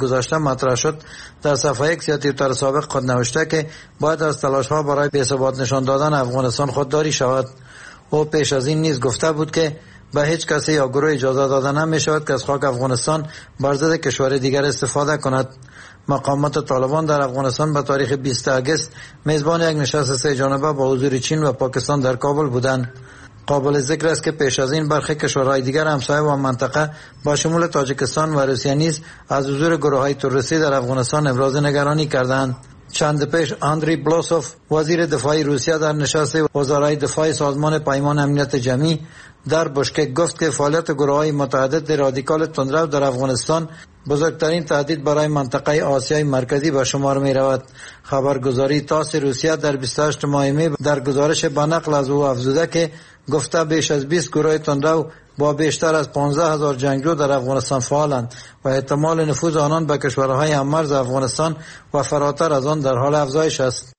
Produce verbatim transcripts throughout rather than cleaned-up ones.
گذشته مطرح شد، در صفحه یک یا توییتر سابق خود نوشته که باید از تلاش‌ها برای بی‌ثبات نشان دادن افغانستان خودداری شود. او پیش از این نیز گفته بود که به هیچ کسی یا گروه اجازه داده نمی‌شود که از خاک افغانستان بر ضد کشور دیگر استفاده کند. مقامات طالبان در افغانستان به تاریخ بیست آگوست میزبان یک نشست سه جانبه با حضور چین و پاکستان در کابل بودند. قابل ذکر است که پیش از این برخی کشورهای دیگر همسایه و منطقه با شمول تاجیکستان و روسیه نیز از حضور گروه‌های تروریستی در افغانستان ابراز نگرانی کردند. چند پیش اندری بلوسوف وزیر دفاع روسیه در نشست وزرای دفاع سازمان پیمان امنیت جمعی در بشکک گفت که فعالیت گروه‌های متعدد رادیکال تندرو در افغانستان بزرگترین تهدید برای منطقه آسیای مرکزی به شمار می رود. خبرگزاری تاس روسیه در بیست و هشت ماه می در گزارش به نقل از او افزوده که گفته بیش از بیست گروه تندرو با بیشتر از پانزده هزار جنگجو در افغانستان فعالند و احتمال نفوذ آنان به کشورهای هم‌مرز افغانستان و فراتر از آن در حال افزایش است.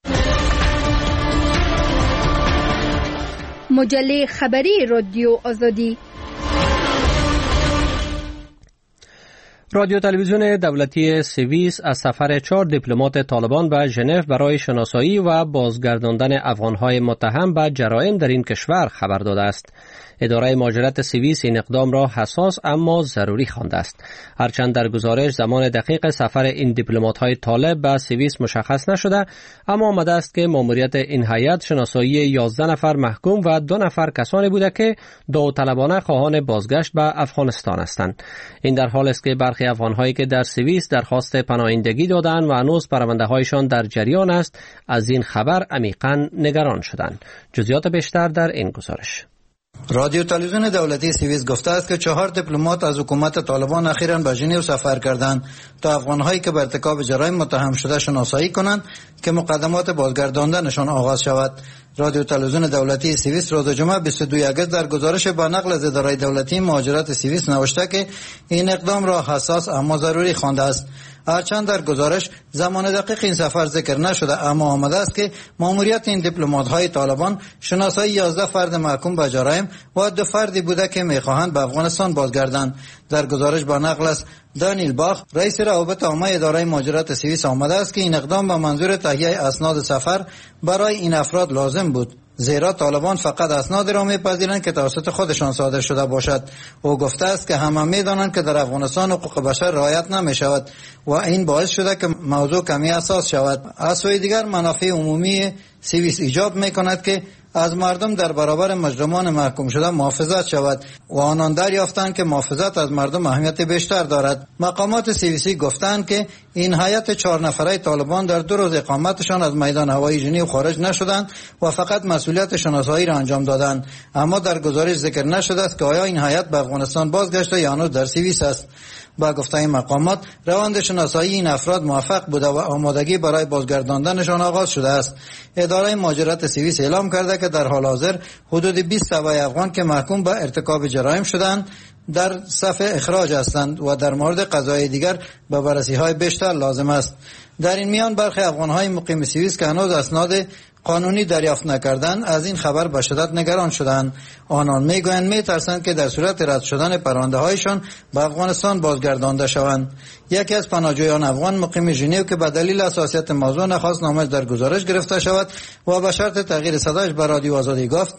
مجله خبری رادیو آزادی. رادیو تلویزیون دولتی سوئیس از سفر چهار دیپلمات طالبان به ژنو برای شناسایی و بازگرداندن افغان‌های متهم به جرایم در این کشور خبر داده است. اداره مهاجرت سوئیس این اقدام را حساس اما ضروری خوانده است. هرچند در گزارش زمان دقیق سفر این دیپلمات‌های طالب به سوئیس مشخص نشده، اما آمده است که ماموریت این هیئت شناسایی یازده نفر محکوم و دو نفر کسانی بوده که داوطلبانه خواهان بازگشت به افغانستان هستند. این در حال است که برخی افغان‌هایی که در سوئیس درخواست پناهندگی دادند و هنوز پرونده‌هایشان در جریان است، از این خبر عمیقاً نگران شدند. جزئیات بیشتر در این گزارش. رادیو تلویزیون دولتی سوئیس گفته است که چهار دیپلمات از حکومت طالبان اخیراً به ژنو سفر کردند تا افغان‌هایی که به ارتکاب جرایم متهم شده شناسایی کنند که مقدمات بازگرداندنشان آغاز شود. رادیو تلویزیون دولتی سوئیس روز جمعه بیست و دو آگوست در گزارش با نقل از اداره دولتی مهاجرت سوئیس نوشته که این اقدام را حساس اما ضروری خوانده است. هرچند در گزارش زمان دقیق این سفر ذکر نشده، اما آمده است که ماموریت این دیپلمات‌های طالبان شناسایی یازده فرد محکوم به جرایم و دو فردی بوده که می‌خواهند به افغانستان بازگردند. در گزارش با نقل از دانیل باخ رئیس روابط عامه اداره مهاجرت سوئیس آمده است که این اقدام به منظور تهیه اسناد سفر برای این افراد لازم بود، زیرا طالبان فقط اسناد را میپذیرند که توسط خودشان صادر شده باشد. او گفته است که همه میدانند که در افغانستان حقوق بشر رعایت نمی شود و این باعث شده که موضوع کمی حساس شود. از سوی دیگر منافع عمومی سوئیس ایجاب می کند که از مردم در برابر مجرمان محکوم شده محافظت شود و آنان دریافتند که محافظت از مردم اهمیت بیشتر دارد. مقامات سوئیسی گفتند که این هیئت چهار نفره طالبان در دو روز اقامتشان از میدان هوایی ژنو خارج نشدند و فقط مسئولیت شناسایی را انجام دادند، اما در گزارش ذکر نشده است که آیا این هیئت به افغانستان بازگشته یا هنوز در سوئیس است. با گفته این مقامات روند شناسایی این افراد موفق بوده و آمادگی برای بازگرداندنشان آغاز شده است. اداره مهاجرت سوئیس اعلام کرده که در حال حاضر حدود بیست تبع افغان که محکوم به ارتکاب جرایم شدند در صف اخراج هستند و در مورد قضایا دیگر به بررسی‌های بیشتر لازم است. در این میان برخی افغان‌های مقیم سوئیس که هنوز اسناد قانونی دریافت نکردند از این خبر به شدت نگران شدند. آنان میگویند میترسند که در صورت رد شدن پرونده‌هایشان به افغانستان بازگردانده شوند. یکی از پناهجویان افغان مقیم ژنو که به دلیل حساسیت موضوع نخواست نامش در گزارش گرفته شود و به شرط تغییر صدایش به رادیو آزادی گفت: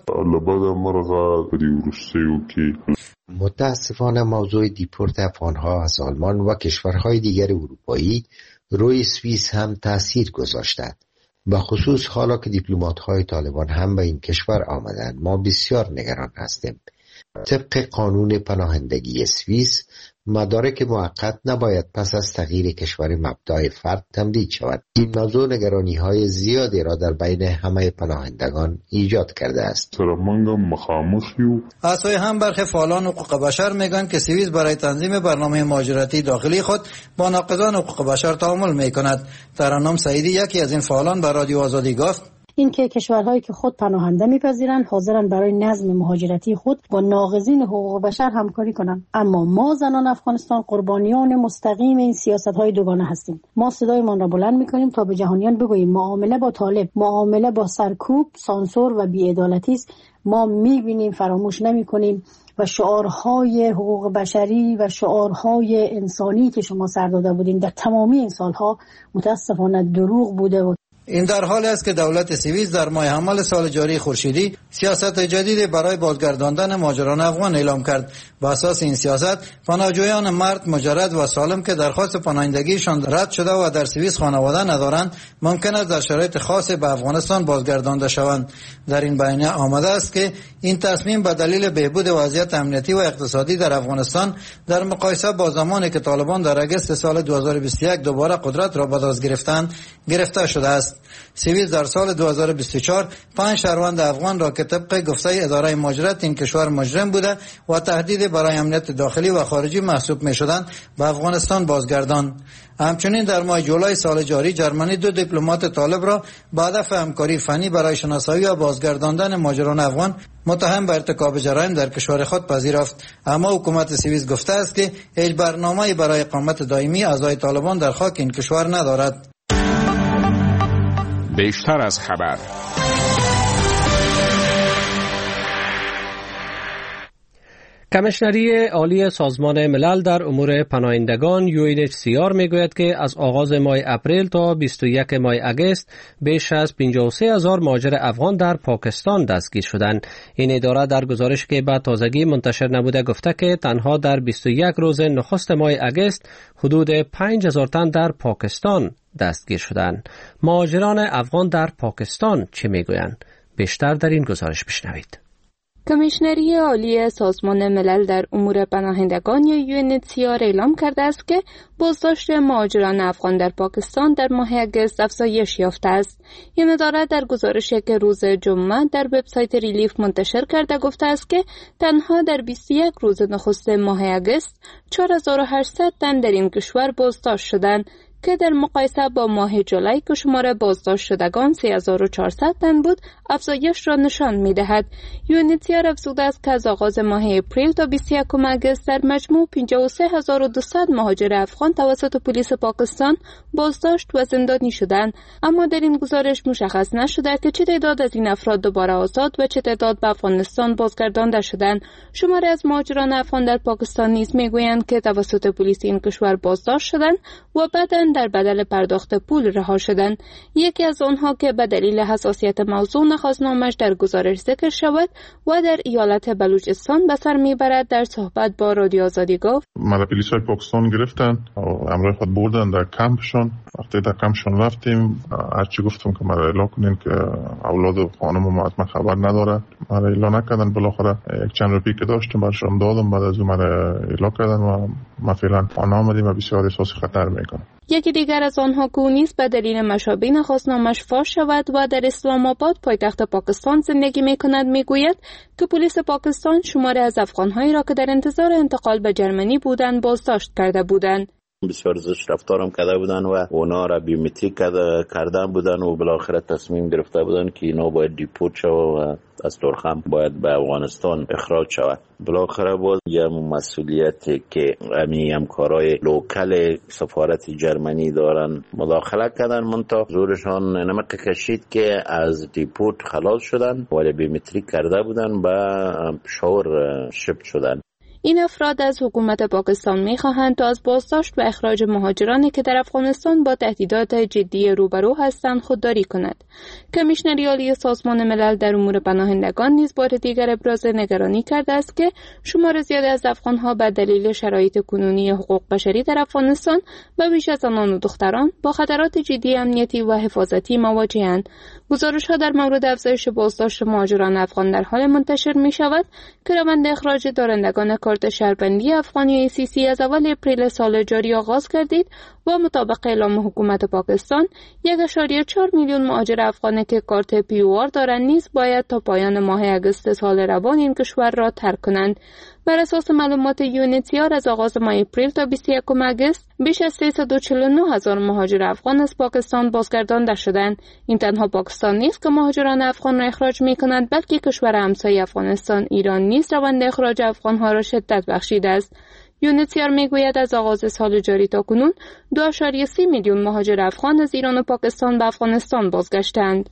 متاسفانه موضوع دیپورت افغان‌ها از آلمان و کشورهای دیگر اروپایی روی سوئیس هم تأثیر گذاشته. به خصوص حالا که دیپلمات‌های طالبان هم به این کشور آمدند، ما بسیار نگران هستیم. طبق قانون پناهندگی سوئیس، مدارک موقت نباید پس از تغییر کشور مبدأ فرد تمدید شود. این موضوع نگرانی‌های زیادی را در بین همه پناهندگان ایجاد کرده است. از سوی هم برخی فعالان حقوق بشر میگن که سوئیس برای تنظیم برنامه مهاجرتی داخلی خود با ناقضان حقوق بشر تعامل میکند. ترنم سعیدی یکی از این فعالان به رادیو آزادی گفت: اینکه کشورهایی که خود پناهنده میپذیرند حاضرن برای نظم مهاجرتی خود با ناقضین حقوق بشر همکاری کنند، اما ما زنان افغانستان قربانیان مستقیم این سیاست‌های دوگانه هستیم. ما صدایمان را بلند میکنیم تا به جهانیان بگوییم معامله با طالب معامله با سرکوب، سانسور و بی‌عدالتی است. ما میبینیم، فراموش نمیکنیم و شعارهای حقوق بشری و شعارهای انسانی که شما سر داده بودین در تمامی این سالها متاسفانه دروغ بوده و این در حالی است که دولت سوئیس در ماه حمل سال جاری خورشیدی سیاست جدید برای بازگرداندن مهاجران افغان اعلام کرد. با اساس این سیاست پناهجویان مرد مجرد و سالم که درخواست پناهندگیشان رد شده و در سوئیس خانواده ندارند ممکن است در شرایط خاص به افغانستان بازگردانده شوند. در این بیانیه آمده است که این تصمیم به دلیل بهبود وضعیت امنیتی و اقتصادی در افغانستان در مقایسه با زمانی که طالبان در اگست سال دو هزار و بیست و یک دوباره قدرت را به دست گرفتند گرفته شده است. سوئیس در سال دو هزار و بیست و چهار پنج شهروند افغان را که طبق گفته اداره مهاجرت این کشور مجرم بوده و تهدید برای امنیت داخلی و خارجی محسوب می شدند به افغانستان بازگرداند. همچنین در ماه جولای سال جاری جرمنی دو دیپلمات طالب را به هدف همکاری فنی برای شناسایی و بازگرداندن مهاجران افغان متهم به ارتکاب جرایم در کشور خود پذیرفت. اما حکومت سوئیس گفته است که هیچ برنامه‌ای برای اقامت دائمی اعضای طالبان در خاک این کشور ندارد. بیشتر از خبر. کمیشنری عالی سازمان ملل در امور پناهندگان یو ان اچ سی آر میگوید که از آغاز ماه اپریل تا بیست و یک ماه اگست بیش از پنجاه و سه هزار مهاجر افغان در پاکستان دستگیر شدند. این اداره در گزارش که به تازگی منتشر نموده گفته که تنها در بیست و یک روز نخست ماه اگست حدود پنج هزار تن در پاکستان دستگیر شدند. مهاجران افغان در پاکستان چه میگویند؟ بیشتر در این گزارش بشنوید. کمیشنری عالی سازمان ملل در امور پناهندگان یا یو ان اچ سی آر اعلام کرده است که بازداشت مهاجران افغان در پاکستان در ماه اگست افزایش یافته است. این اداره در گزارشی که روز جمعه در وبسایت ریلیف منتشر کرده گفته است که تنها در بیست و یک روز نخست ماه اگست چهار هزار و هشتصد تن در این کشور بازداشت شدند که در مقایسه با ماه جولای که شمار بازداشت شدگان سه هزار و چهارصد تن بود افزایش را نشان می‌دهد. یو ان اچ سی آر افزوده است که از آغاز ماه اپریل تا بیست و یک اگست در مجموع پنجاه و سه هزار و دویست مهاجر افغان توسط پلیس پاکستان بازداشت و زندانی شدند، اما در این گزارش مشخص نشده که چه تعداد از این افراد دوباره آزاد و چه تعداد به افغانستان بازگردانده شدند. شماری از مهاجران افغان در پاکستان نیز میگویند که توسط پلیس این کشور بازداشت شدند و بعداً در بدل پرداخت پول رها شدند. یکی از آنها که به دلیل حساسیت موضوع نخواست نامش در گزارش ذکر شود و در ایالت بلوچستان به سر میبرد در صحبت با رادیو آزادی گفت: مرا پلیسای پاکستان گرفتن و همراه خود بردن در کمپشون. وقتی در کمپشون رفتیم هرچی گفتم که مرا اعلام کنین که اولاد و خانم ما از من خبر نداره، مرا اعلام نکردن. بالاخره یک چند روپی که داشتم برشون دادم، بعد از اون مرا اعلام کردن و ما فعلا خانه آمدیم و بسیار احساس خطر میکنم. یکی دیگر از آنها که نیز به دلیل مشابه نخواست نامش فاش شود و در اسلام آباد پایتخت پاکستان زندگی میکند میگوید که پلیس پاکستان شماری از افغانهایی را که در انتظار انتقال به جرمنی بودند بازداشت کرده بودند. بسیار زشت رفتارم کرده بودن و اونا را بیومتریک کردن بودن و بالاخره تصمیم گرفته بودن که اینا باید دیپورت شود و از ترخم باید به افغانستان اخراج شود. بالاخره باز یه مسئولیتی که امی همکارای لوکل سفارت جرمنی دارن مداخله کردن، منتها زورشان نمک کشید که از دیپورت خلاص شدن ولی بیومتریک کرده بودن به شور شپ شدن. این افراد از حکومت پاکستان می‌خواهند تا از بازداشت و اخراج مهاجرانی که در افغانستان با تهدیدات جدی روبرو هستند خودداری کند. کمیشنری عالی سازمان ملل در امور پناهندگان نیز بار دیگر ابراز نگرانی کرده است که شمار زیادی از افغان‌ها به دلیل شرایط کنونی حقوق بشری در افغانستان و بیش از زنان و دختران با خطرات جدی امنیتی و حفاظتی مواجه‌اند. گزارش‌ها در مورد افزایش بازداشت مهاجران افغان در حال منتشر می‌شود که روند اخراج دارندگان کارت شهروندی افغانی ای سی سی از اول اپریل سال جاری آغاز گردید و مطابق اعلام حکومت پاکستان یک و چهار میلیون مهاجر افغانی که کارت پی او آر دارند نیز باید تا پایان ماه اگست سال روان این کشور را ترک کنند. بر اساس معلومات یو ان اچ سی آر از آغاز ماه اپریل تا بیست و یک اگست بیش از سیصد و چهل و نه هزار مهاجر افغان از پاکستان بازگردانده شدند. این تنها پاکستان نیست که مهاجران افغان را اخراج می‌کند، بلکه کشور همسایه افغانستان ایران نیز روند اخراج افغان‌ها را شدت بخشیده است. یو ان اچ سی آر میگوید از آغاز سال جاری تا کنون دو و سه میلیون مهاجر افغان از ایران و پاکستان به افغانستان بازگشتند.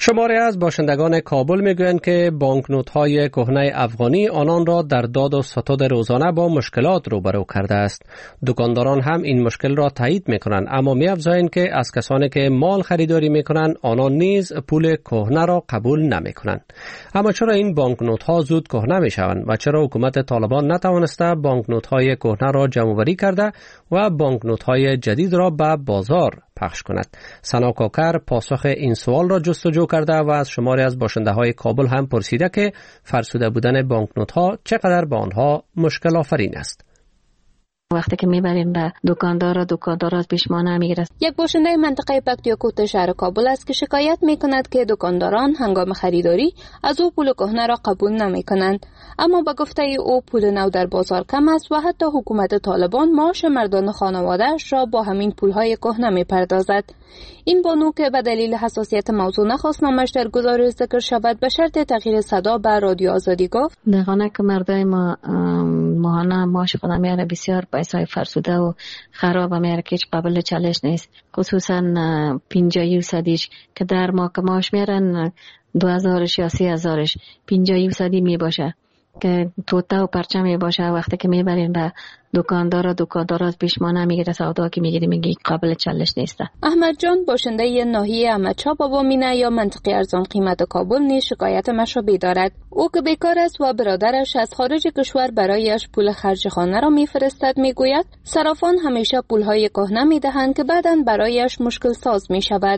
شماری از باشندگان کابل میگویند که بانکنوت‌های کهنه افغانی آنان را در داد و ستد روزانه با مشکلات روبرو کرده است. دکانداران هم این مشکل را تایید میکنند، اما می‌افزایند که از کسانی که مال خریداری میکنند آنان نیز پول کهنه را قبول نمیکنند. اما چرا این بانکنوت‌ها زود کهنه میشوند و چرا حکومت طالبان نتوانسته بانکنوت‌های کهنه را جمع‌آوری کرده و بانکنوت‌های جدید را به بازار پخش کند؟ سنا کاکر پاسخ این سوال را جستجو کرده و از شماری از باشنده‌های کابل هم پرسیده که فرسوده بودن بانکنوت‌ها چقدر به آنها مشکل آفرین است. وقتی که میبریم به دکاندار و دکاندار از پیشمانه میگیره. یک باشنده منطقه پکتیاکوت شهر کابل است که شکایت میکند که دکانداران هنگام خریداری از او پول کهنه را قبول نمیکنند، اما به گفته او پول نو در بازار کم است و حتی حکومت طالبان معاش مردان خانواده‌اش را با همین پولهای کهنه میپردازد. این بانو که به دلیل حساسیت موضوع نخواست نامش در گزارش ذکر شود به شرط تغییر صدا به رادیو آزادی گفت دقیقاً که مردای ما ماهانه معاش خودم میاره بسیار پیسای فرسوده و خراب میاره که هیچ قابل چالش نیست، خصوصا پنجاه یوسدیش که در ما که معاش میارن دو هزارش یا سی هزارش پنجاه یوسدی میباشه که توته و پرچه میباشه. وقتی که میبرین به دکاندار و دکاندار از پیشمانه میگیره سودا که میگیری میگی قابل چالش نیسته. احمد جان باشنده ناحیه احمدشاه بابا مینه یا منطقه ارزان قیمت کابل نیز شکایت مشابه دارد. او که بیکار است و برادرش از خارج کشور برایش پول خرج خانه را میفرستد میگوید صرافان همیشه پولهای کهنه میدهند که بعداً برایش مشکل ساز میشود.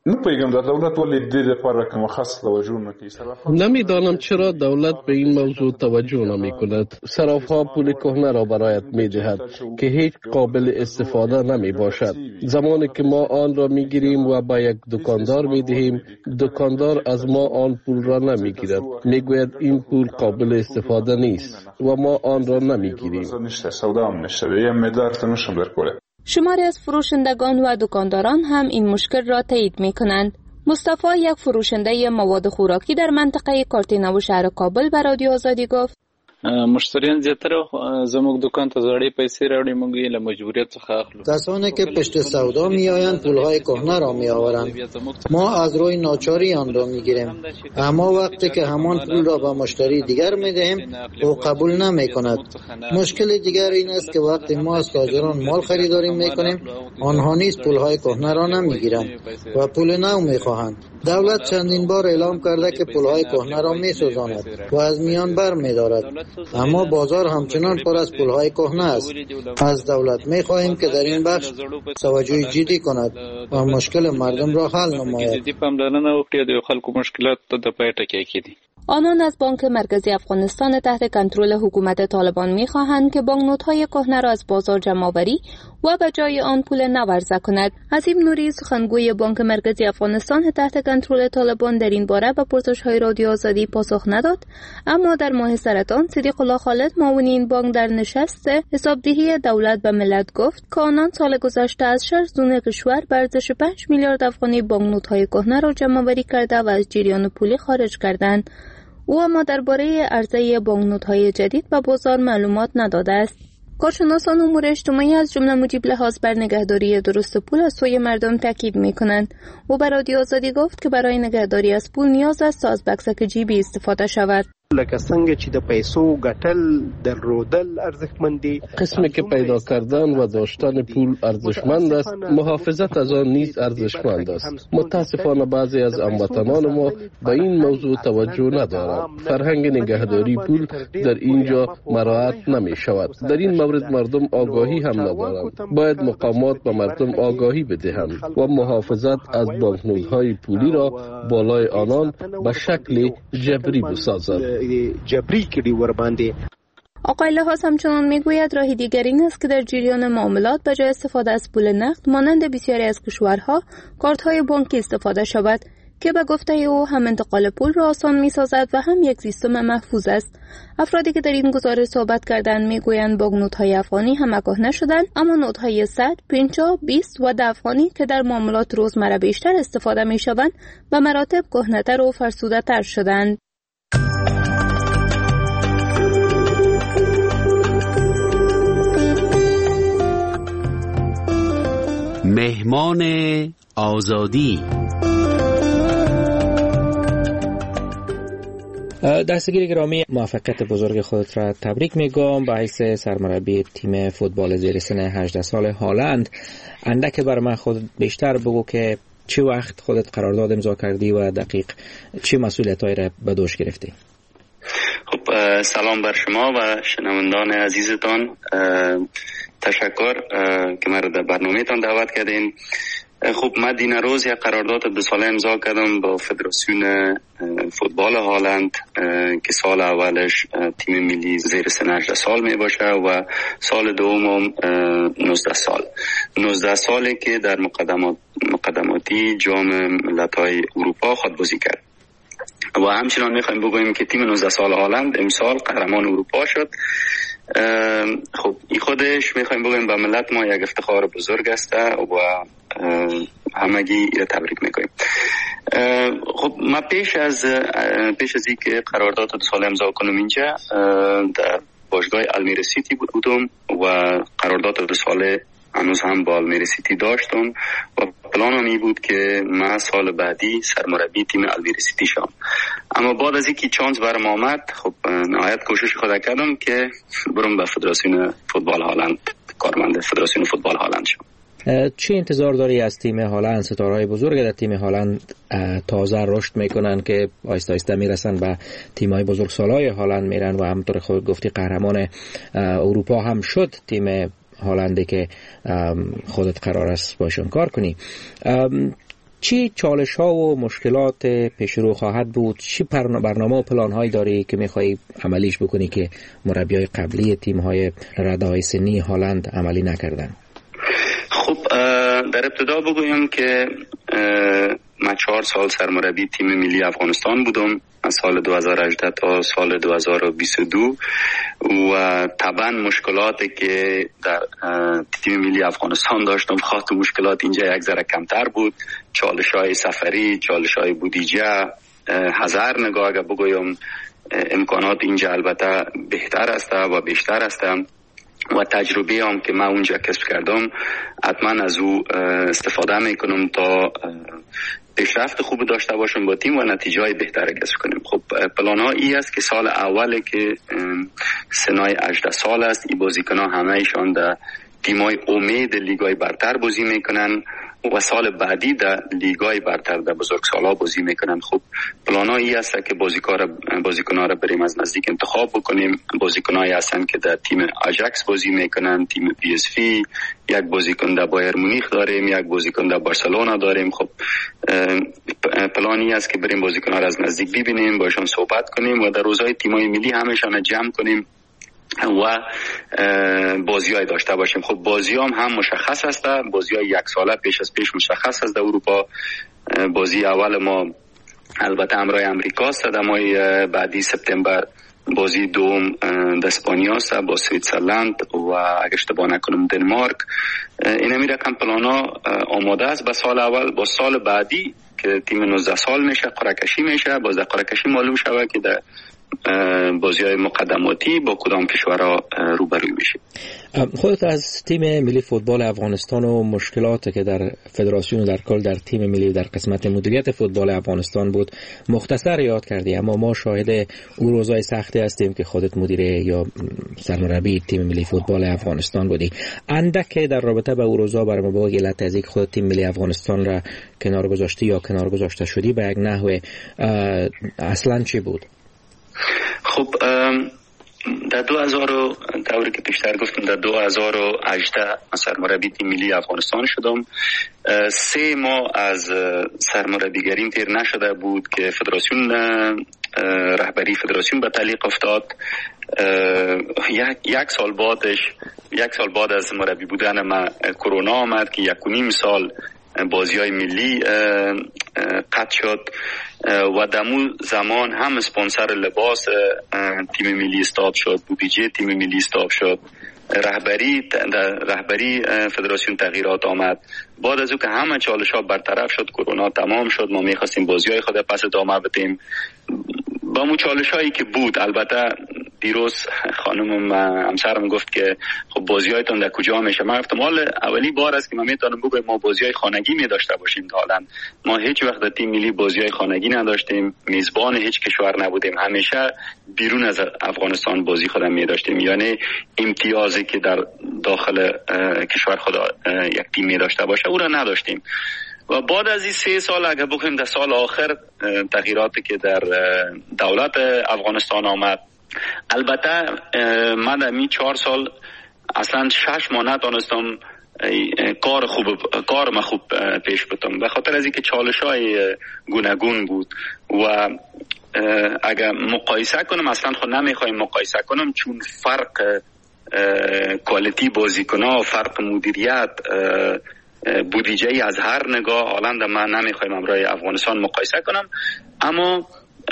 نمیدانم چرا دولت به این موضوع توجه نمی کند. صراف‌ها پول کهنه را برایت می دهد که هیچ قابل استفاده نمی باشد. زمانی که ما آن را می گیریم و با یک دکاندار می دهیم، دکاندار از ما آن پول را نمی گیرد. می گوید این پول قابل استفاده نیست و ما آن را نمی گیریم. شماری از فروشندگان و دکانداران هم این مشکل را تایید می کنند. مصطفی یک فروشنده مواد خوراکی در منطقه کارتینه و شهر کابل به رادیو آزادی گفت مشتریان زیاتره زموږ دکان ته زړې پیسې راوړي، موږ یې له مجبوریت څخه اخلو. کسانی که پشت سودا میآیند پولهای کهنه را میآورند، ما از روی ناچاری آن را میگیریم، اما وقتی که همان پول را به مشتری دیگر میدهیم او قبول نمیکند. مشکل دیگر این است که وقتی ما از تاجران مال خریداری میکنیم آنها نیز پولهای کهنه را نمیگیرند و پول نو میخواهند. دولت چندین بار اعلام کرده که پولهای کهنه را میسوزاند و از میان بر میدارد، اما بازار همچنان پر از پولهای کهنه است. از دولت می‌خواهیم که در این بخش توجه جدی کند و مشکل مردم را حل نماید. آنان از بانک مرکزی افغانستان تحت کنترل حکومت طالبان می‌خواهند که بانکنوت‌های کهنه را از بازار جمع‌آوری و به جای آن پول نو عرضه کند. حسیب نوری سخنگوی بانک مرکزی افغانستان تحت کنترل طالبان در این باره به پرسش‌های رادیو آزادی پاسخ نداد، اما در ماه سرطان صدیق الله خالد معاون این بانک در نشست حسابدهی دولت به ملت گفت که آنان سال گذشته از شش زون کشور به ارزش پنج میلیارد افغانی بانکنوت‌های کهنه را جمع‌آوری کرده و از جریان پولی خارج کردند. او اما درباره عرضه بانکنوت‌های جدید به بازار معلومات نداده است. کارشناسان امور اجتماعی از جمله موجب لحاظ بر نگهداری درست پول از سوی مردم تاکید می‌کنند. او به رادیو آزادی گفت که برای نگهداری از پول نیاز است از بکسک جیبی استفاده شود. لکه څنګه چې د پیسو ګټل درلودل ارزښتمند دي، قسمی که پیدا کردن و داشتن پول ارزشمند است، محافظت از آن نیز ارزشمند است. متاسفانه بعضی از هموطنان ما به این موضوع توجه ندارند. فرهنگ نگهداری پول در اینجا مراعات نمی شود. در این مورد مردم آگاهی هم ندارند. باید مقامات به مردم آگاهی بدهند و محافظت از بانکنوت‌های پولی را بالای آنان به شکل جبری بسازند. جبری کړي ور باندې. آقای لحاظ همچنان میگوید راه دیگر این است که در جریان معاملات به جای استفاده از پول نقد مانند بسیاری از کشورها کارت‌های بانکی استفاده شود که به گفته او هم انتقال پول را آسان می‌سازد و هم یک سیستم محفوظ است. افرادی که در این گزارش صحبت کردند میگویند بانکنوت‌های افغانی هم کهنه شدند، اما نوت‌های صد، پنجاه، بیست و ده افغانی که در معاملات روزمره بیشتر استفاده می‌شوند به مراتب کهنه‌تر و فرسوده‌تر شدند. مهمان آزادی دستگیر گرامی، موفقیت بزرگ خودت را تبریک میگم به حیث سرمربی تیم فوتبال زیر سن هجده سال هالند. اندک بر من خود بیشتر بگو که چه وقت خودت قرارداد امضا کردی و دقیق چه مسئولیت‌هایی را به دوش گرفتی؟ خب سلام بر شما و شنوندان عزیزتان، تشکر که مرا در برنامه‌تان دعوت کردین. خب من دین روز یک قرارداد دو ساله امضا کردم با فدراسیون فوتبال هالند که سال اولش تیم ملی زیر سن هجده سال می باشه و سال دوم نوزده سال نوزده سالی که در مقدمات مقدماتی جام ملت‌های اروپا خود بازی کرد. و همچنان میخوایم بگوییم که تیم نوزده سال هالند امسال قهرمان اروپا شد. خب این خودش میخوایم بگوییم به ملت ما یک افتخار بزرگ است و همگی را تبریک میکنیم. خب ما پیش از پیش از اینکه قرارداد دو ساله امضا کنم اینجا در باشگاه المیرا سیتی بودم و قرارداد دو ساله هنوز هم با المیرا سیتی داشتم و پلانم این بود که من سال بعدی سرمربی تیم المیرا سیتی شم. اما بعد از اینکه چانس برام آمد، خب نهایت کوشش خود کردم که برم به فدراسیون فوتبال هالند، کارمند فدراسیون فوتبال هالند شم. چی انتظار داری از تیم هالند؟ ستاره‌های بزرگ در تیم هالند تازه رشد میکنن که آهسته آهسته میرسن به تیم‌های بزرگسالای هالند میرن و همونطور خود گفتی قهرمان اروپا هم شد تیم هالندی که خودت قرار است باشون کار کنی. چی چالش ها و مشکلات پیش رو خواهد بود؟ چی برنامه و پلان هایی داری که میخوایی عملیش بکنی که مربی های قبلی تیم های رده های سنی هالند عملی نکردن؟ خب در ابتدا بگویم که من چهار سال سرمربی تیم ملی افغانستان بودم، از سال دو هزار و هجده تا سال دو هزار و بیست و دو و طبعا مشکلاتی که در تیم ملی افغانستان داشتم خاطر مشکلات اینجا یک ذره کمتر بود. چالش های سفری، چالش های بودجه، هزار نگاه اگر بگویم امکانات اینجا البته بهتر است و بیشتر است و تجربه هم که من اونجا کسب کردم حتما از او استفاده میکنم تا پیشرفت خوب داشته باشم با تیم و نتیجه های بهتر کسب کنیم. خب پلان ها ای است که سال اوله که سنای هجده سال است، این بازیکن ها همه ایشان در تیم های امید لیگای برتر بازی میکنن و سال بعدی در لیگای برتر در بزرگسالا بازی میکنن. خب پلانایی هست که بازیکن‌ها را بریم از نزدیک انتخاب بکنیم. بازیکنایی هستن که در تیم آژاکس بازی میکنن، تیم پی اس وی، یک بازیکن در بایر مونیخ داریم، یک بازیکن در بارسلونا داریم. خب پلانی است که بریم بازیکن‌ها را از نزدیک ببینیم، باشون صحبت کنیم و در روزهای تیم‌های ملی همشون جمع کنیم و بازی های داشته باشیم. خب بازی هم هم مشخص است، بازی های یک ساله پیش از پیش مشخص است در اروپا. بازی اول ما البته همراه امریکا است، در ماه بعدی سپتامبر بازی دوم در اسپانیا است با سوئیسرلند و اگه اشتباه نکنم دنمارک. این همین رقم پلانا آماده است. با سال اول با سال بعدی که تیم نوزده سال میشه قرعه کشی میشه، باز در قرعه کشی معلوم شود که در بازی های مقدماتی با کدام کشورها روبروی میشه. خودت از تیم ملی فوتبال افغانستان و مشکلاتی که در فدراسیون و در کل در تیم ملی در قسمت مدیریت فوتبال افغانستان بود مختصر یاد کردی، اما ما شاهد اون روزهای سختی هستیم که خودت مدیر یا سرمربی تیم ملی فوتبال افغانستان بودی. اندک در رابطه با اون روزها برام بگو، علت از اینکه خودت تیم ملی افغانستان را کنار گذاشتی یا کنار گذاشته شدی به یک نحو اصلا چی بود؟ خب در دو هزار دوری که پیشتر گفتم در دو هزار و هجده سرمربی تیم ملی افغانستان شدم. سه ماه از سرمربیگریم تیر نشده بود که فدراسیون رهبری فدراسیون به تعلیق افتاد. یک یک سال بعدش یک سال بعد از مربی بودن من کرونا آمد که یک و نیم سال بازی های ملی قطع شد و دمو زمان هم اسپانسر لباس تیم ملی استاپ شد، بودجه تیم ملی استاپ شد، رهبری در رهبری فدراسیون تغییرات آمد. بعد از او که همه چالش ها برطرف شد، کرونا تمام شد، ما میخواستیم بازی های خود پس ادامه بدیم با مو چالش هایی که بود. البته دیروز خانم همسرم گفت که خب بازی‌هایتون در کجا میشه؟ من گفتم حالا اولی بار است که من میتونم بگم ما بازی‌های خانگی می داشته باشیم. حالا ما هیچ وقت در تیم ملی بازی‌های خانگی نداشتیم، میزبان هیچ کشور نبودیم، همیشه بیرون از افغانستان بازی خودم می داشتیم. یعنی امتیازی که در داخل کشور خود یک تیم می داشته باشه او را نداشتیم. و بعد از این سه سال اگر بخویم در سال آخر تغییراتی که در دولت افغانستان آمد، البته من در می چهار سال اصلا شش ماه نتونستم کار خوب کار ما خوب پیش بتم، به خاطر از اینکه چالش‌های گوناگون بود و اگر مقایسه کنم اصلا خود نمیخوایم مقایسه کنم، چون فرق کوالیتی بازیکن‌ها، فرق مدیریت، بودجه از هر نگاه حالا من نمیخوایم امروی افغانستان مقایسه کنم، اما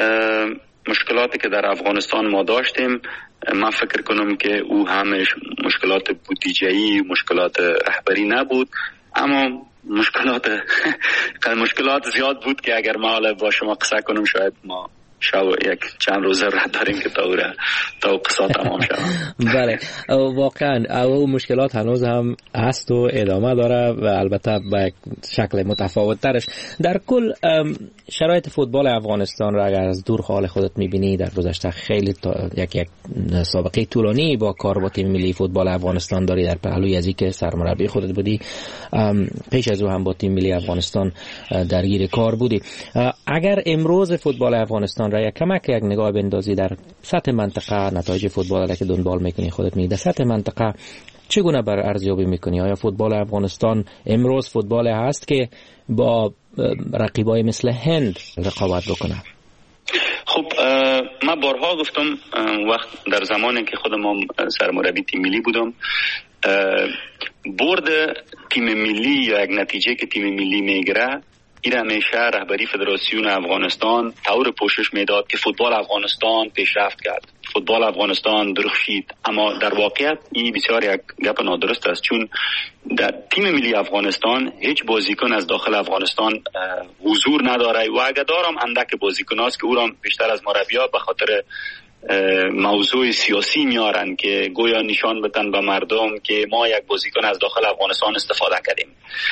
مشکلاتی که در افغانستان ما داشتیم من فکر کنم که او همش مشکلات بودجه‌ای، مشکلات رهبری نبود، اما مشکلات مشکلات زیاد بود که اگر ما حالا با شما قصه کنم شاید ما شو یک چند روزه رد داریم که تا تا قصه تمام شد. بله واقعا او مشکلات هنوز هم هست و ادامه داره و البته به شکل متفاوت ترش. در کل شرایط فوتبال افغانستان را اگر از دور حال خودت میبینی، در گذشته خیلی یک یک سابقه طولانی با کار با تیم ملی فوتبال افغانستان داری، در پهلوی از اینکه سرمربی خودت بودی، پیش از او هم با تیم ملی افغانستان درگیر کار بودی. اگر امروز فوتبال افغانستان را یک کمک یک نگاه بندازی در سطح منطقه، نتایج فوتبال را که دنبال میکنی خودت می در سطح منطقه چگونه بر ارزیابی میکنی؟ آیا فوتبال افغانستان امروز فوتبال هست که با رقیبای مثل هند رقابت بکنه؟ خب من بارها گفتم وقت در زمانی که خودم سرمربی تیم ملی بودم، برد تیم ملی یا یک نتیجه که تیم ملی میگیره این همیشه رهبری فدراسیون افغانستان طور پوشش میداد که فوتبال افغانستان پیشرفت کرد، فوتبال افغانستان درخشید. اما در واقعیت این بسیار یک گپ نادرست است، چون در تیم ملی افغانستان هیچ بازیکن از داخل افغانستان حضور نداره و اگر دارم اندک بازیکن است که او را بیشتر از مربی‌ها به خاطر موضوع سیاسی میارن که گویا نشان بدن به مردم که ما یک بازیکن از داخل افغانستان استفاده کردیم،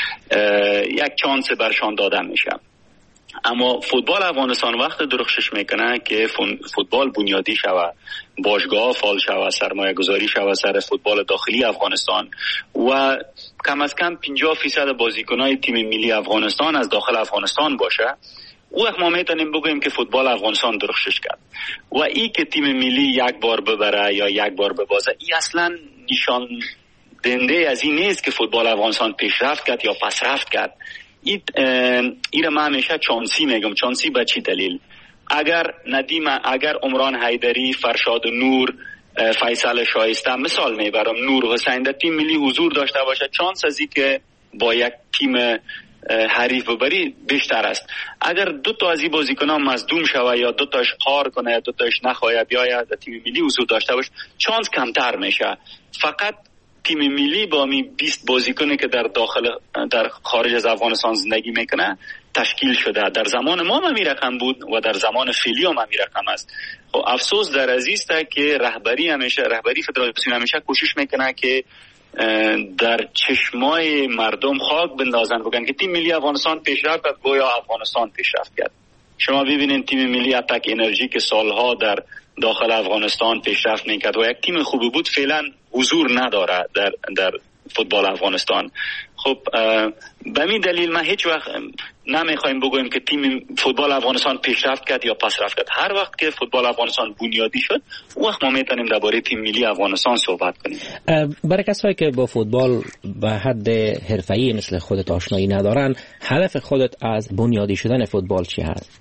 یک چانس برشان داده میشه. اما فوتبال افغانستان وقت درخشش میکنه که فوتبال بنیادی شوه، باشگاه فعال شوه، سرمایه گذاری شوه سر فوتبال داخلی افغانستان و کم از کم پنجاه فیصد بازیکنای تیم ملی افغانستان از داخل افغانستان باشه، او وقت ما میتونیم بگوییم که فوتبال افغانستان درخشش کرد. و ای که تیم ملی یک بار ببره یا یک بار ببازه، ای اصلا نشان دهنده از این نیست که فوتبال افغانستان پیشرفت کرد یا پسرفت کرد. این ایره من همیشه چانسی میگم. چانسی به چی دلیل؟ اگر ندیم، اگر عمران حیدری، فرشاد نور، فیصل شایسته مثال میبرم، نور حسین در تیم ملی حضور داشته باشه، چانس از این که با یک تیم حریف ببری بیشتر است. اگر دو تا از این بازیکنان مصدوم شوه یا دو تاش قهر کنه یا دو تاش نخواه بیاید در تیم ملی حضور داشته باشه، چانس کمتر میشه. فقط تیم ملی با می بیست بازیکنی که در داخل در خارج از افغانستان زندگی میکنه تشکیل شده. در زمان ما هم می رقم بود و در زمان فعلی هم می رقم است. خب افسوس در عزیز است که رهبری همیشه رهبری فدراسیون همیشه کوشش میکنه که در چشمای مردم خاک بندازن، بگن که تیم ملی افغانستان پیشرفت کرد، گویا افغانستان پیشرفت کرد. شما ببینید تیم ملی اتک انرژی که سالها در داخل افغانستان پیشرفت میکرد و یک تیم خوبی بود، فعلا حضور نداره در در فوتبال افغانستان. خب به این دلیل ما هیچ وقت نمیخوایم بگوییم که تیم فوتبال افغانستان پیشرفت کرد یا پسرفت کرد. هر وقت که فوتبال افغانستان بنیادی شد، اون وقت ما میتونیم درباره تیم ملی افغانستان صحبت کنیم. برای کسایی که با فوتبال به حد حرفه‌ای مثل خودت آشنایی ندارن، هدف خودت از بنیادی شدن فوتبال چی هست؟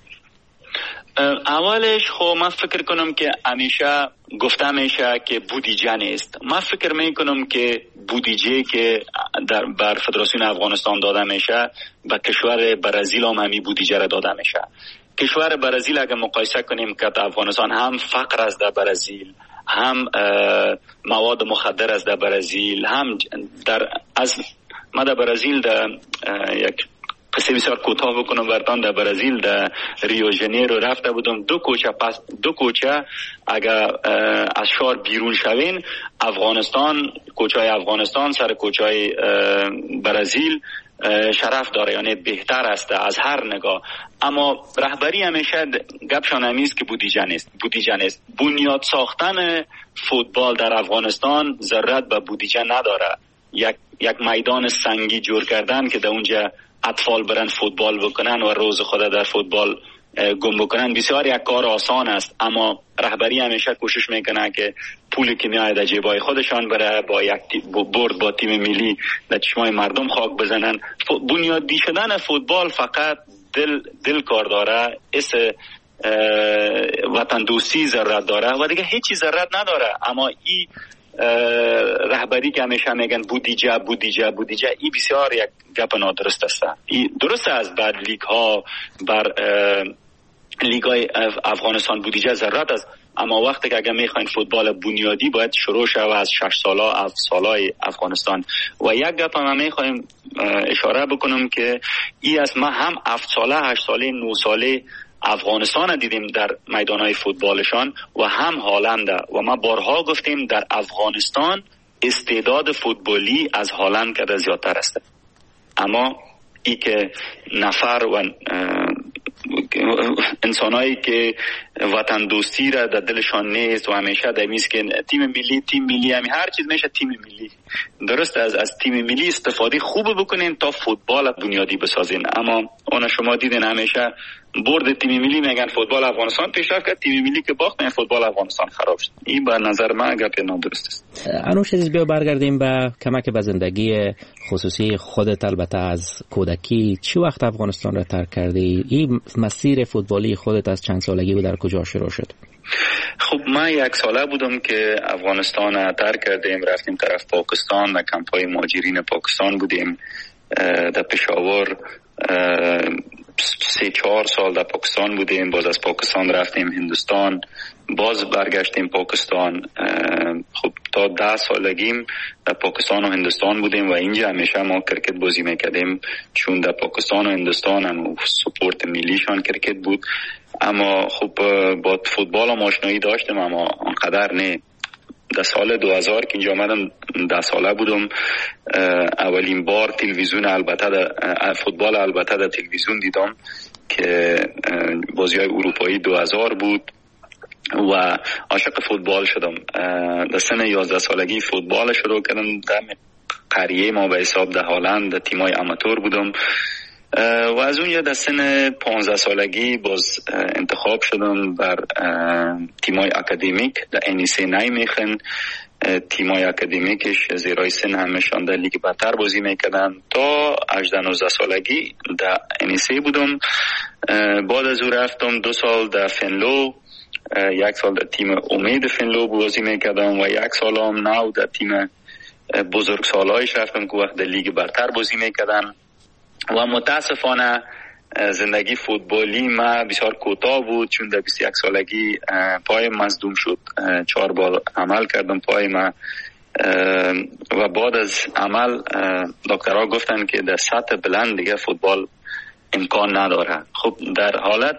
اولش خب من فکر کنم که همیشه گفته میشه که بودجه نیست. من فکر میکنم که بودجه که در بر فدراسیون افغانستان داده میشه به کشور برزیل هم همین بودجه را داده میشه. کشور برزیل اگر مقایسه کنیم که افغانستان هم فقر است در برزیل، هم مواد مخدر است در برزیل، هم در از ما در برزیل در یک قصه بسیار کوتاه بکنم براتون، در برزیل در ریو ژنیرو رفته بودم، دو کوچه پس دو کوچه اگر از شهر بیرون شوین، افغانستان، کوچه های افغانستان سر کوچه های برزیل شرف داره، یعنی بهتر است از هر نگاه. اما رهبری همیشه گپشان همیست که بودجه نیست، بودجه نیست. بنیاد ساختن فوتبال در افغانستان ضرورت به بودجه نداره. یک یک میدان سنگی جور کردن که در اونجا اطفال برن فوتبال بکنن و روز خود در فوتبال گم بکنن بسیار یک کار آسان است، اما رهبری همیشه کوشش میکنه که پولی که میاد در جیبای خودشان بره با یک برد با تیم ملی در چشمای مردم خاک بزنن. بنیادی شدن فوتبال فقط دل دل کار داره، اس وطن دوستی ضرورت داره و دیگه هیچ چیز ضرورت نداره. اما این رهبری که همیشه میگن بودجه بودجه بودجه، این بسیار یک گپ نادرست است. این درست است بر لیگ ها، بر لیگ های افغانستان بودجه ضرورت است، اما وقتی که اگر میخواین فوتبال بنیادی باید شروع شود از شش ساله هفت ساله افغانستان. و یک گپ هم میخوایم اشاره بکنم که این است، ما هم هفت ساله هشت ساله نه ساله افغانستان دیدیم در میدانهای فوتبالشان و هم هالند، و ما بارها گفتیم در افغانستان استعداد فوتبالی از هالند که زیادتر است. اما ای که نفر و انسانایی که وطن دوستی را در دلشان نیست و همیشه دمیست که تیم ملی تیم ملی همی هر چیز میشه تیم ملی. درست از از تیم ملی استفاده خوب بکنین تا فوتبال بنیادی بسازین، اما اون شما دیدین همیشه برد تیم ملی میگن فوتبال افغانستان پیشرفت کرد، تیم ملی که باخت میگن فوتبال افغانستان خراب شد. این به نظر من گپ نادرست است. انوش عزیز، بیا برگردیم به کمک به زندگی خصوصی خودت. البته از کودکی چی وقت افغانستان را ترک کردی؟ این مسیر فوتبالی خودت از چند سالگی و در کجا شروع شد؟ خب من یک ساله بودم که افغانستان ترک کردیم، رفتیم طرف پاکستان، در کمپای مهاجرین پاکستان بودیم. در پشاور سه چهار سال در پاکستان بودیم، باز از پاکستان رفتیم هندوستان، باز برگشتیم پاکستان. خب تا ده سالگیم در پاکستان و هندوستان بودیم و اینجا همیشه ما کرکت بازی میکردیم، چون در پاکستان و هندوستان هم سپورت ملیشان کرکت بود. اما خب با فوتبال هم آشنایی داشتم، اما انقدر نه. در سال دو هزار که اینجا آمدم ده ساله بودم، اولین بار تلویزیون البته در فوتبال البته در تلویزیون دیدم که بازی های اروپایی دو هزار بود و عاشق فوتبال شدم. در سن یازده سالگی فوتبال شروع کردم. در قریه ما به حساب در هالند در تیمای اماتور بودم و از اونجا در سن پانزده سالگی باز انتخاب شدم بر تیمای اکادمیک در انیسه نیمیخن. تیمای اکادمیکش زیرای سن همشان در لیگ برتر بازی میکردن. تا هجده نوزده سالگی در انیسه بودم. بعد از او رفتم دو سال در فنلو، یک سال در تیم امید فنلو بازی میکردم و یک سال هم نو در تیم بزرگ سالایش رفتم که وقت در لیگ برتر بازی میکردن. و متاسفانه زندگی فوتبالی ما بسیار کوتاه بود، چون در بیست و یک سالگی پای مصدوم شد. چهار بار عمل کردم پای ما و بعد از عمل دکترها گفتن که در سطح بلند دیگه فوتبال امکان نداره. خب در حالت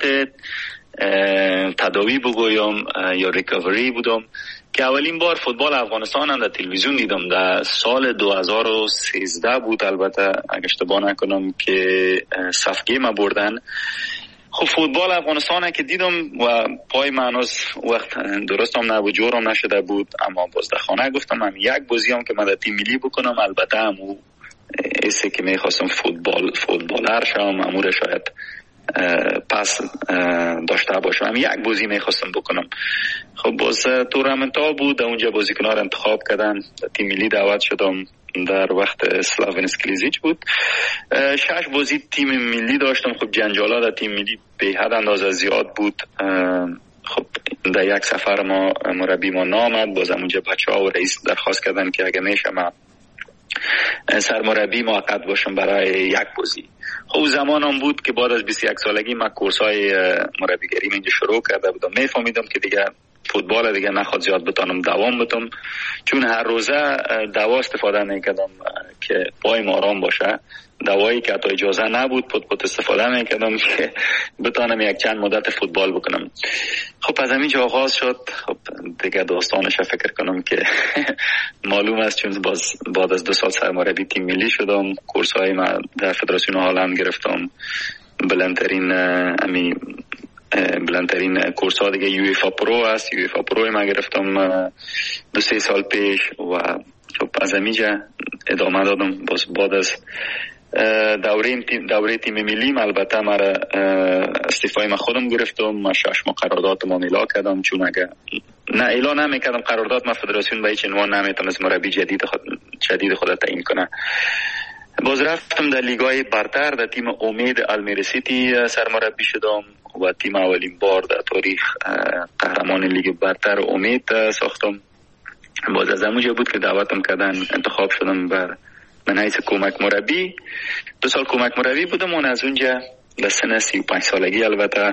تداوی بگویم یا ریکاوری بودم که اولین بار فوتبال افغانستان هم در تلویزیون دیدم. در سال دو هزار و سیزده بود البته اگه اشتباه نکنم که صفگه ما بردن. خب فوتبال افغانستان که دیدم و پای من هنوز وقت درست هم نبود، جورم نشده بود، اما باز در خانه گفتم هم یک بازی هم که من در تیم ملی بکنم. البته هم او ایسه که میخواستم فوتبال فوتبالر شم، امور شاید پس داشته باشم، یک بازی میخواستم بکنم. خب باز تورنمنت ها بود، اونجا بازیکنان انتخاب کردن، تیم ملی دعوت شدم. در وقت سلاوین سکلیزیچ بود. شش بازی تیم ملی داشتم. خب جنجالا در تیم ملی به حد اندازه زیاد بود. خب در یک سفر ما مربی ما نامد، باز اونجا بچه ها و رئیس درخواست کردن که اگه میشه ما سرمربی موقت باشم برای یک بازی. خب زمان هم بود که بعد از بیست و یک سالگی من کورس های مربیگری اینجا شروع کرده بودم. میفهمیدم که دیگه فوتبال دیگه نخواد زیاد بتانم دوام بتم، چون هر روزه دوا استفاده میکردم که پایم آرام باشه. دوایی که حتی اجازه نبود پت پت استفاده میکردم که بتانم یک چند مدت فوتبال بکنم. خب از همینجا آغاز شد. خب دیگه داستانش فکر کنم که معلوم است، چون باز بعد از دو سال سرمربی تیم ملی شدم. کورس های من در فدراسیون هلند گرفتم. بلندترین امی بلندترین کورس ها دیگه یو اف ا پرو است. یو اف ا پرو ما گرفتم دو سه سال پیش و خب از همینجا ادامه دادم. باز بعد از دوره تیم دوره تیم ملی البته مرا استعفای ما خودم گرفتم. ما شش ماه قرارداد ما اعلام کردم، چون اگه نه اعلام نمیکردم قرارداد ما فدراسیون به هیچ عنوان نمیتونست مربی جدید خود جدید خود تعیین کنه. باز رفتم در لیگای برتر در تیم امید المیری سیتی سرمربی شدم و تیم اولین بار در تاریخ قهرمان لیگ برتر امید ساختم. باز از همونجا بود که دعوتم کردن، انتخاب شدم بر من حیث کمک مربی. دو سال کمک مربی بودم و از اونجا در سن سی و پنج سالگی البته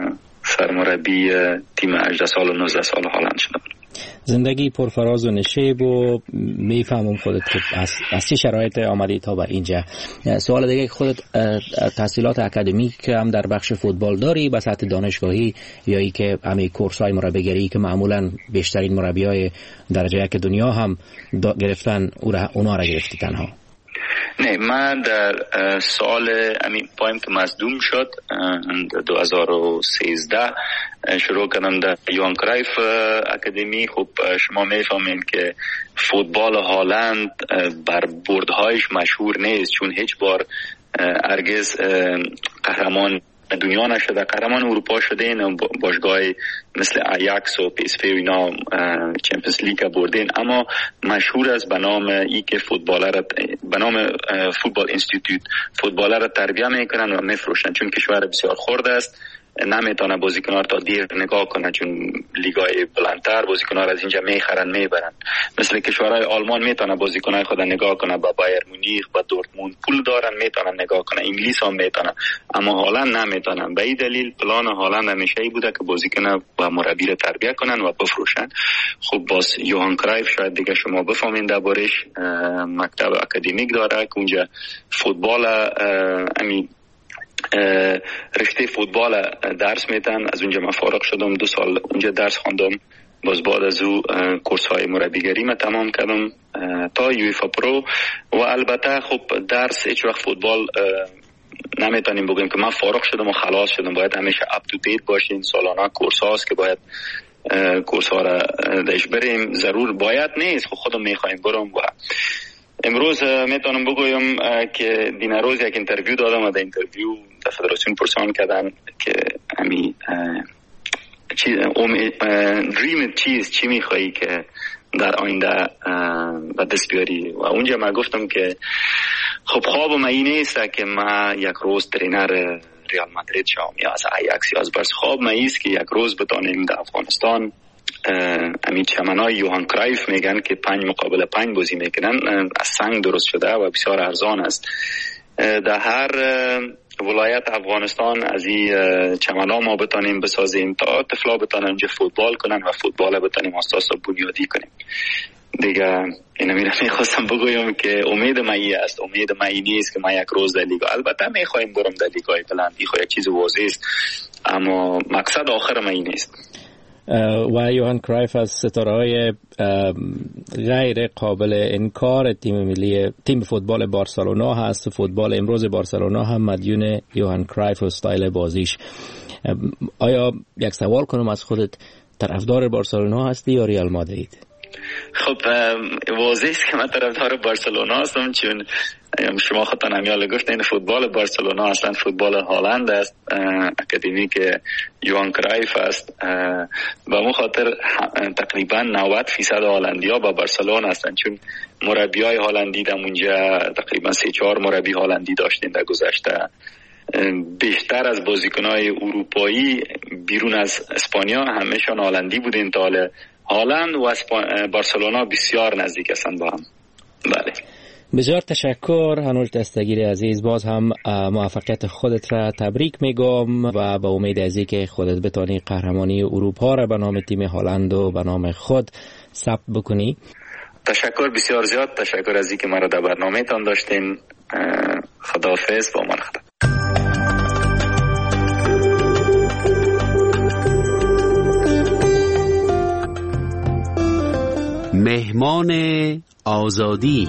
سرمربی تیم هجده سال و نوزده سال هلند شدم. زندگی پرفراز و نشیب و میفهمم خودت که از, از چه شرایط آمدی تا به اینجا. سوال دیگه، خودت تحصیلات اکادمیک هم در بخش فوتبال داری به سطح دانشگاهی یا ای که همین کورس‌های مربیگری که معمولا بیشترین مربیای درجه یک دنیا هم گرفتن اونا را گرفتی تنها؟ نه، من در سال امین پایم که مصدوم شد دو هزار و سیزده شروع کردم در یوهان کرایف اکادمی. خب شما میفهمین که فوتبال هلند بر بردهایش مشهور نیست، چون هیچ بار هرگز قهرمان دنیا نشده. قهرمان اروپا شدین، باشگاه مثل آیاکس و پی اس وی و اینا چمپیونز لیگ بردین، اما مشهور است به نام ای که فوتبالر به نام فوتبال اینستیتوت فوتبالر را تربیت میکنن و میفروشن، چون کشور بسیار خرد است. نمیتونه بازیکن‌ها تا دیر نگاه کنن، چون لیگای بلندتر بازیکن‌ها از اینجا میخرن میبرن. مثل کشورهای آلمان میتونه بازیکن‌های خود نگاه کنه، با بایر مونیخ با دورتموند پول دارن میتونن نگاه کنه. انگلیس هم میتونه، اما هلند نمیتونن. به این دلیل پلان هلند همیشه ای بوده که بازیکن‌ها و مربی را تربیت کنن و بفروشن. خب باز یوهان کرایف شاید دیگه شما بفهمین دربارش، مکتب اکادمیک داره که اونجا فوتبال امی رشته فوتبال درس میدن. از اونجا من فارغ شدم، دو سال اونجا درس خواندم. باز بعد از او کورس های مربیگری ما تمام کردم تا یو اف ا پرو. و البته خب درس هیچ وقت فوتبال نمیتونیم بگیم که من فارغ شدم و خلاص شدم. باید همیشه اپ تو دیت باشین. سالانه کورس هاست که باید کورس ها را داشت بریم. ضرور باید نیست، خب خودم میخوایم برم. و امروز میتونم بگویم که دین روز یک اینترویو دادم و در اینترویو در فدراسیون پرسان کردن که امی دریم چیز چی میخوایی که در آینده به دست بیاری. و اونجا من گفتم که خب خوابم این نیست که من یک روز ترینر ریال مادرید شوم یا از آیاکس یا از بارسا. خواب من ایست که یک روز بتونیم در افغانستان امی چمنای یوهان کرایف میگن که پنج مقابل پنج بازی میکنن، از سنگ درست شده و بسیار ارزان است. در هر ولایت افغانستان از این چمنا ما بتانیم بسازیم تا طفلا بتانن اونجا فوتبال کنن و فوتبال بتانیم اساس بنیادی کنیم. دیگه اینا میرم میخواستم بگویم که امید مایی است. امید مایی نیست که ما یک روز در لیگا، البته میخوایم برم در لیگای بلند، این یک چیز واضح است، اما مقصد آخر مایی نیست. و یوهان کرایف از ستاره‌های غیر قابل انکار تیم ملی تیم فوتبال بارسلونا هست. فوتبال امروز بارسلونا هم مدیون یوهان کرایف و استایل بازیش. آیا یک سوال کنم از خودت، طرفدار بارسلونا هستی یا ریال مادرید؟ خب واضح است که من طرفدار بارسلونا هستم، چون شما خودتان هم یاد گفتین فوتبال بارسلونا اصلا فوتبال هلند است، اکادمی که یوهان کرایف است. به اون خاطر تقریبا نود فیصد هلندیا با بارسلونا هستند، چون مربیای هلندی در اونجا تقریبا سه چهار مربی هلندی داشتین در گذشته. بیشتر از بازیکنای اروپایی بیرون از اسپانیا همه‌شان هلندی بودین. تا هلند و بارسلونا بسیار نزدیک هستند با هم. بله. بسیار تشکر هنوش دستگیر عزیز. باز هم موفقیت خودت را تبریک میگم و با امید از اینکه خودت بتانی قهرمانی اروپا را به نام تیم هلند و به نام خود ثبت بکنی. تشکر بسیار زیاد، تشکر از اینکه مرا در برنامه تان داشتین. خداحافظ، با من خدا. مهمان آزادی.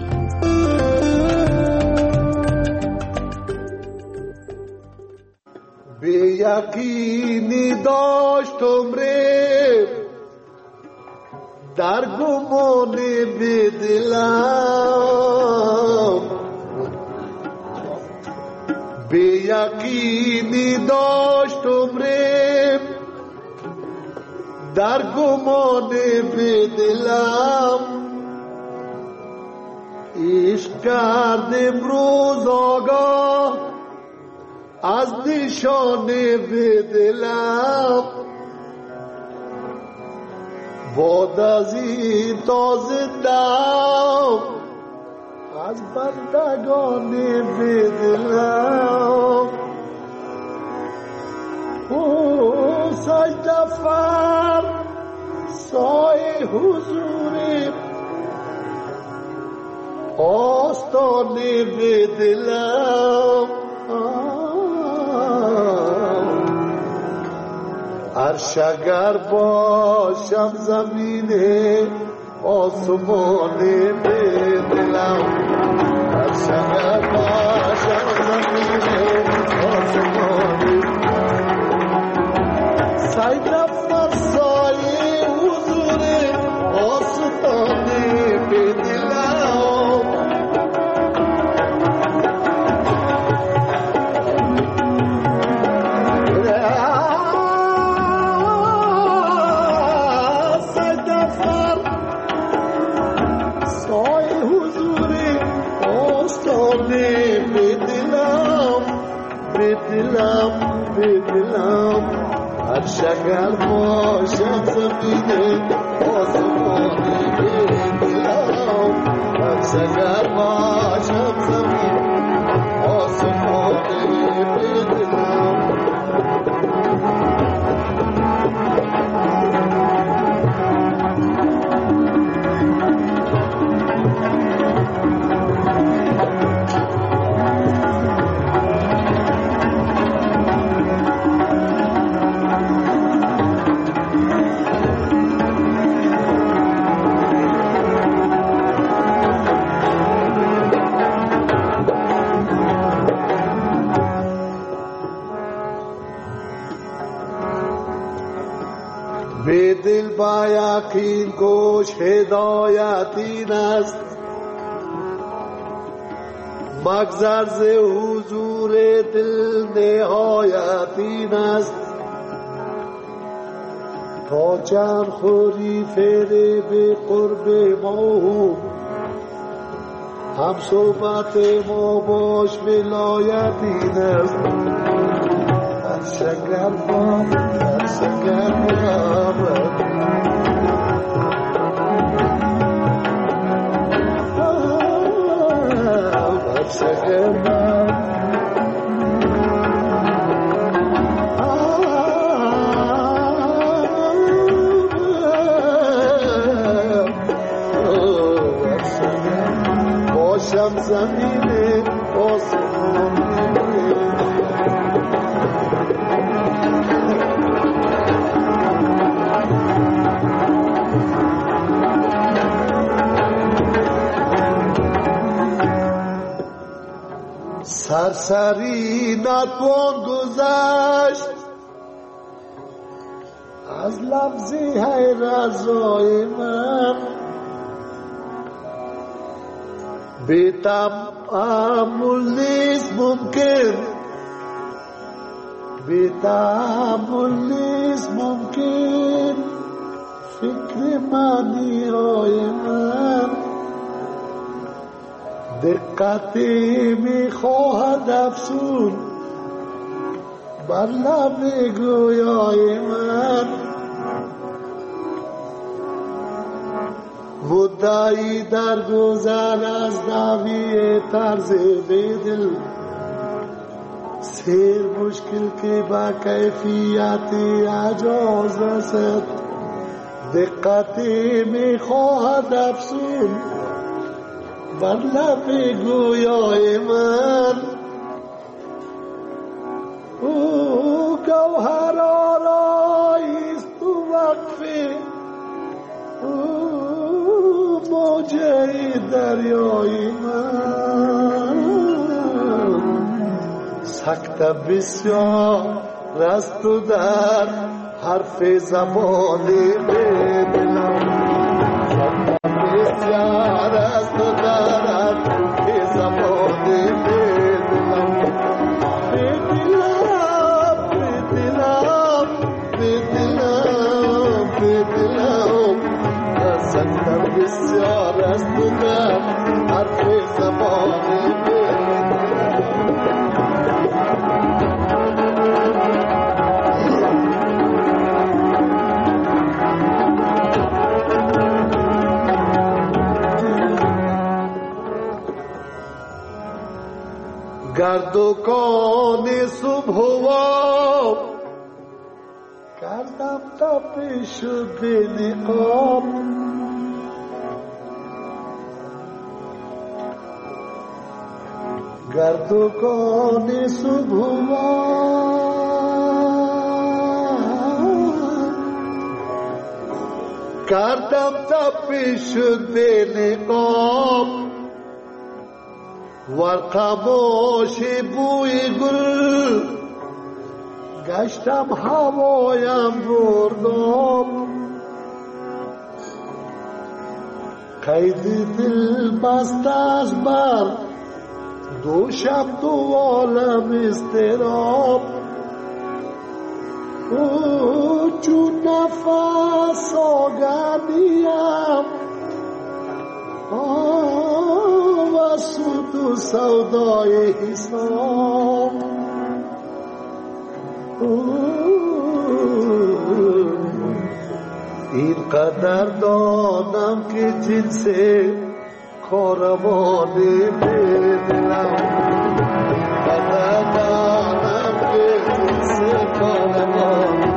بی یقینی داشتم ره در گمان بی دلم، بی یقینی داشتم ره در گمان بی دلم، عشق کردم روز آگاه از نشان بی دلم، بعد از این تا زندم از بندگان بی دلم. او سجده فر سایه حضوری آستان بی دلم، عرش اگر باشم زمین آسمان بی دلم، عرش اگر باشم زمین آسمان بی دلم، سجده فرسای حضور آستان بی دلم. بدلم بدلم عرش اگر باشم زمین آسمان بدلم، عرش اگر باشم زمین آسمان بدلم. به دل با یقین گوش هدایت این است، مگذر ز حضور دل نهایت این است. تا چند خوری فعل به قرب ما، هم صحبت ما باش ولایت این است. هر شگر با هر شگر با هر شگر با باشم زمین آسمان سرسری نتوان گذشت از لفظی های رضای من، بی تأمل نیست ممکن، بی تأمل نیست ممکن فکر معنی های من. دقتی می خواهد افسون بر لب گویای من، مدعی در گذر از دعوی طرز بدل، سیر مشکل که با کیفیت اجاز رسد دقتی میخواهد افسون بر لب گویای من. او گوهر آراییست تو وقفی، او موجه دریای من. سکت بسیار از تو در حرف زبانی بدلم، سکت بسیار از تو در حرف زبانی بدلم. بدلم بدلم بدلم بدلم، سکت بسیار از تو در حرف زبانی بدلم. گردوکان صبح و کردم تپش به نقاب، گردوکان صبح و کردم تپش به نقاب. ور خاموش بوی گل گشتم هوایم بردم. قید دل بست از بر دوشم تو عالم اضطراب. او چون نفس آگردیم و سود و سودای حساب. این قدر دانم که جنس کاروانی بدلم، قدر دانم که جنس کاروانی.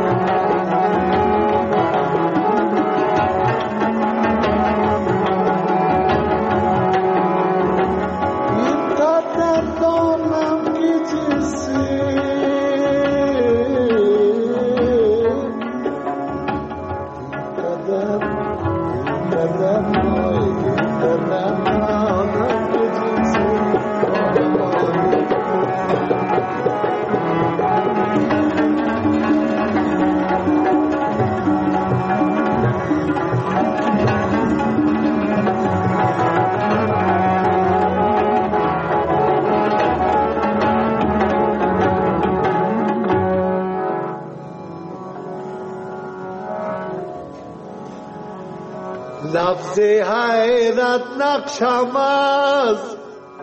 لفظ حیرت نقشم از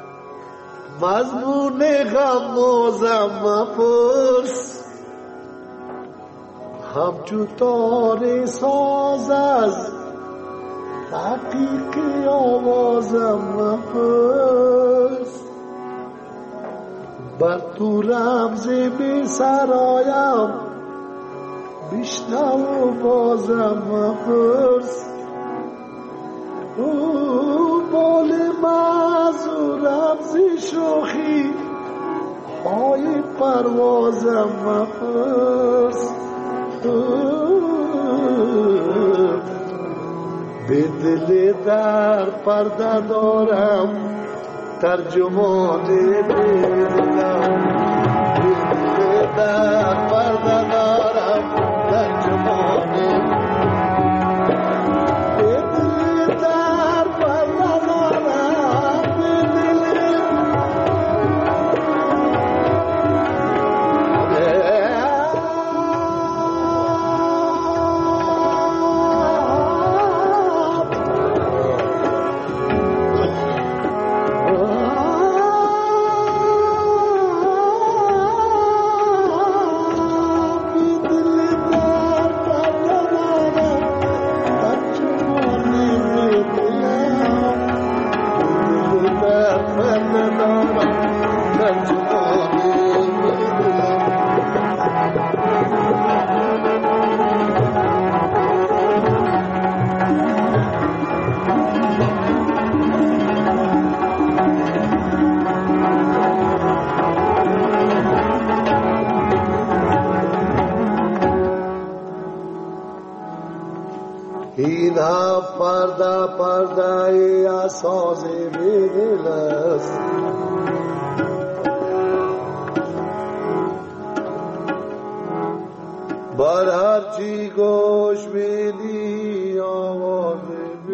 مضمون غم و زم پرس، همچو تار ساز از تحقیق آوازم پرس. بر تو رمز بی سرایم بشنو و بازم پرس. او بال معذور رمزی شوخی های پروازم مپرس. به دل در پرده دارم ترجمان بدلم، به دل در پرده دارم ترجمان. پرده پرده اساس بیدل است. بر هر چی گوش میدی